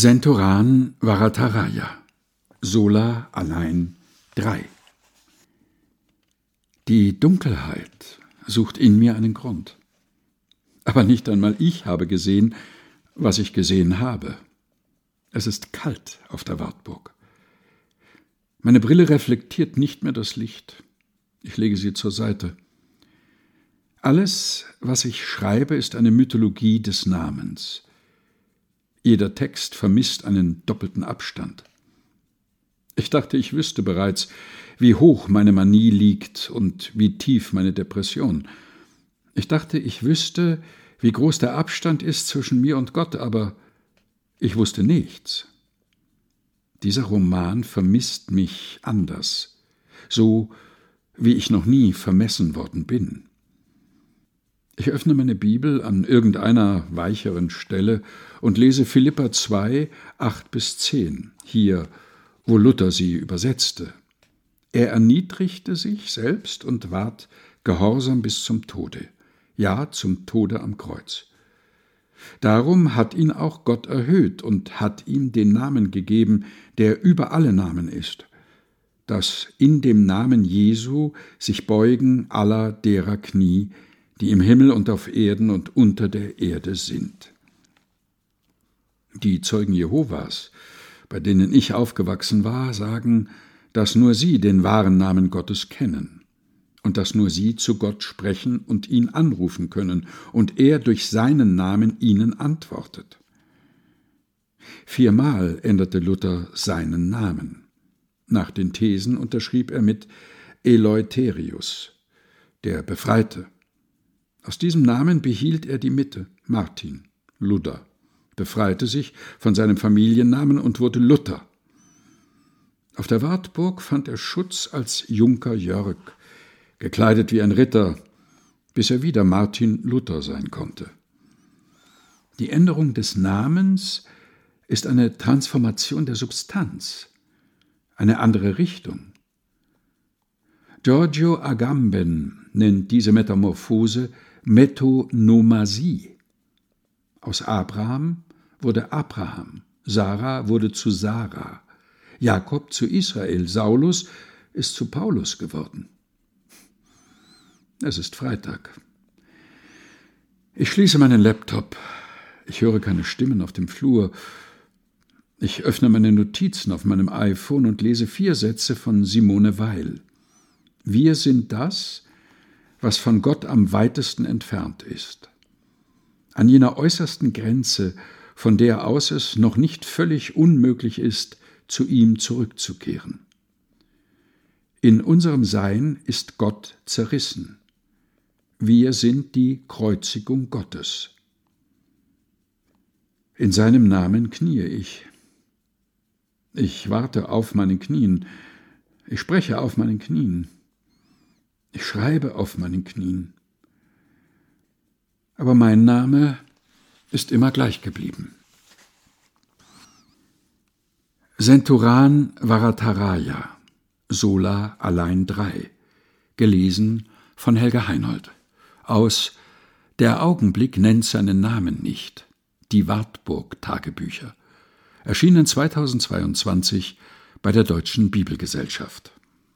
Senturan Varataraya, Sola allein 3. Die Dunkelheit sucht in mir einen Grund. Aber nicht einmal ich habe gesehen, was ich gesehen habe. Es ist kalt auf der Wartburg. Meine Brille reflektiert nicht mehr das Licht. Ich lege sie zur Seite. Alles, was ich schreibe, ist eine Mythologie des Namens. Jeder Text vermisst einen doppelten Abstand. Ich dachte, ich wüsste bereits, wie hoch meine Manie liegt und wie tief meine Depression. Ich dachte, ich wüsste, wie groß der Abstand ist zwischen mir und Gott, aber ich wusste nichts. Dieser Roman vermisst mich anders, so wie ich noch nie vermessen worden bin. Ich öffne meine Bibel an irgendeiner weicheren Stelle und lese Philipper 2, 8-10, hier, wo Luther sie übersetzte. Er erniedrigte sich selbst und ward gehorsam bis zum Tode, ja, zum Tode am Kreuz. Darum hat ihn auch Gott erhöht und hat ihm den Namen gegeben, der über alle Namen ist, dass in dem Namen Jesu sich beugen aller derer Knie, die im Himmel und auf Erden und unter der Erde sind. Die Zeugen Jehovas, bei denen ich aufgewachsen war, sagen, dass nur sie den wahren Namen Gottes kennen und dass nur sie zu Gott sprechen und ihn anrufen können und er durch seinen Namen ihnen antwortet. 4-mal änderte Luther seinen Namen. Nach den Thesen unterschrieb er mit Eleutherius, der Befreite. Aus diesem Namen behielt er die Mitte, Martin, Luther, befreite sich von seinem Familiennamen und wurde Luther. Auf der Wartburg fand er Schutz als Junker Jörg, gekleidet wie ein Ritter, bis er wieder Martin Luther sein konnte. Die Änderung des Namens ist eine Transformation der Substanz, eine andere Richtung. Giorgio Agamben nennt diese Metamorphose Metonomasie. Aus Abraham wurde Abraham, Sarah wurde zu Sarah, Jakob zu Israel, Saulus ist zu Paulus geworden. Es ist Freitag. Ich schließe meinen Laptop. Ich höre keine Stimmen auf dem Flur. Ich öffne meine Notizen auf meinem iPhone und lese 4 Sätze von Simone Weil. Wir sind das, was von Gott am weitesten entfernt ist. An jener äußersten Grenze, von der aus es noch nicht völlig unmöglich ist, zu ihm zurückzukehren. In unserem Sein ist Gott zerrissen. Wir sind die Kreuzigung Gottes. In seinem Namen kniee ich. Ich warte auf meinen Knien. Ich spreche auf meinen Knien. Ich schreibe auf meinen Knien. Aber mein Name ist immer gleich geblieben. Senturan Varataraya, Sola allein 3, gelesen von Helga Heinold. Aus Der Augenblick nennt seinen Namen nicht, die Wartburg-Tagebücher, erschienen 2022 bei der Deutschen Bibelgesellschaft.